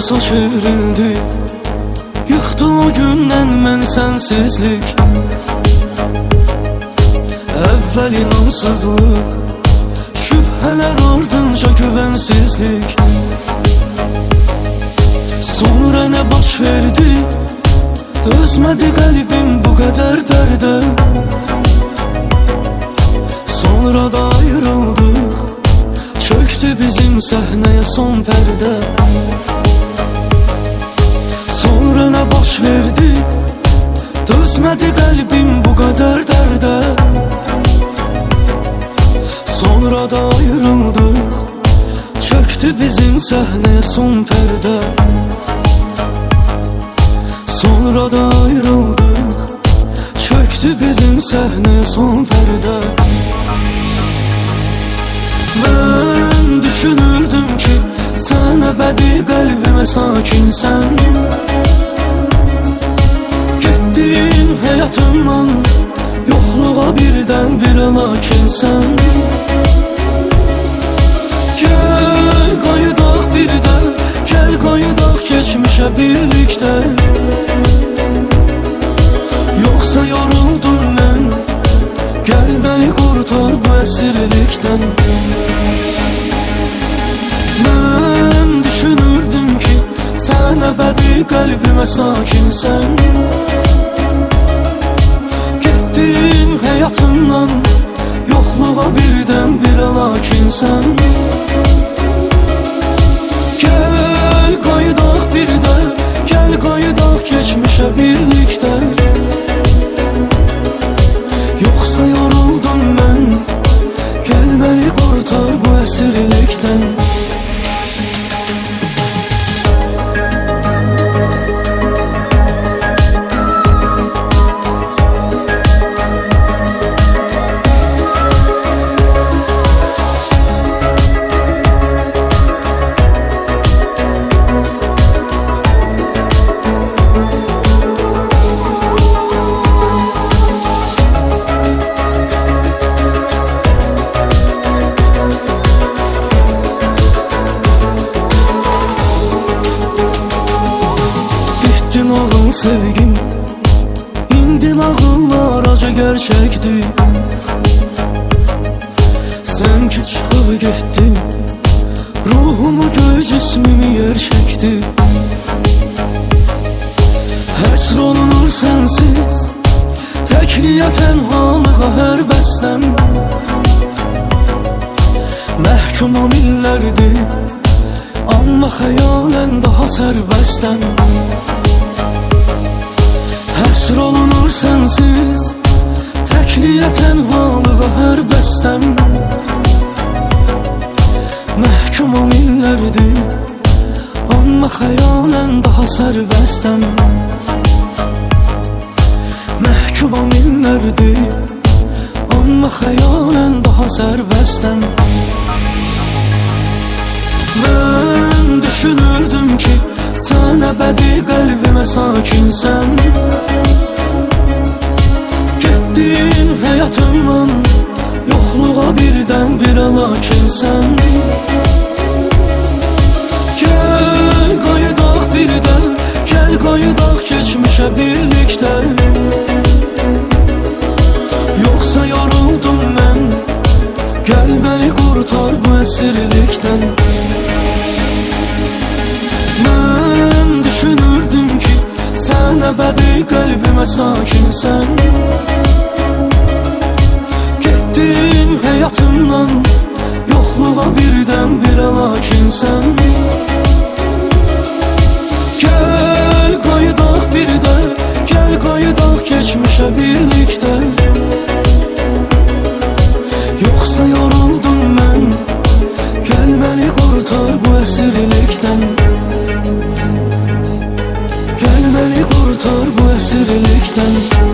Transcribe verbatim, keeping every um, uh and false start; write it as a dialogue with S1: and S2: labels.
S1: kabusa çevrildi. Yıxdı o gündən mən sənsizlik. Əvvəl inamsızlıq, şübhələr ardınca güvənsizlik. Sonra nə baş verdi? Dözmədi qəlbim bu qədər dərdə. Sonra da ayrıldıq, çöktü bizim səhnəyə son pərdə. Sonra nə baş verdi? Dözmədi qəlbim bu qədər dərdə. Sonra da ayrıldıq, çöktü bizim səhnəyə son pərdə. Sonra da ayrıldıq, çöktü bizim səhnəyə son pərdə. Mən düşünürdüm ki, sən əbədi qəlbimə sakinsən. Getdin həyatımdan, yoxluğa birdən bir lakinsən. Gəl qayıdaq birdə, gəl qayıdaq keçmişə birlikdə. Yoxsa yoruldum mən, gəl məni qurtar bu əsirlikdən. Mən düşünürdüm ki, sən əbədi qəlbimə sakinsən. Getdin həyatımdan, yoxluğa birdən bir lakinsən. Gəl qayıdaq birdə, gəl qayıdaq keçmişə birlikdə. Yoxsa yoruldum mən, gəl məni qurtar bu əsirlikdən. Ağıl sevgim, indi nağıllar acı gerçekti. Sen ki çıxıb getdin, ruhumu göy cismimi yer çəkdi. Həsr olunur sənsiz, təkliyə tənhalığa hər bəsləm. Məhkumam illərdir, amma xəyalən daha sərbəstəm. Həsr olunur sənsiz, təkliyə tənhalığa hər bəstəm. Məhkumam illərdir, amma xəyalən daha sərbəstəm. Məhkumam illərdir, amma xəyalən daha sərbəstəm. Mən düşünürdüm ki, sən əbədi qəlbimə sakinsən. Getdin həyatımdan, yoxluğa birdən bir lakinsən. Gəl qayıdaq birdə, gəl qayıdaq keçmişə birlikdə. Yoxsa yoruldum mən, gəl məni qurtar bu əsirlikdən. Mən düşünürdüm ki, sən əbədi qəlbimə sakinsən. Getdin həyatımdan, yoxluğa birdən bir lakinsən. Gəl qayıdaq birdə, gəl qayıdaq keçmişə birlikdə. Yoxsa yoruldum mən, gəl məni qurtar bu əsirlikdən. Gəl məni qurtar bu əsirlikdən.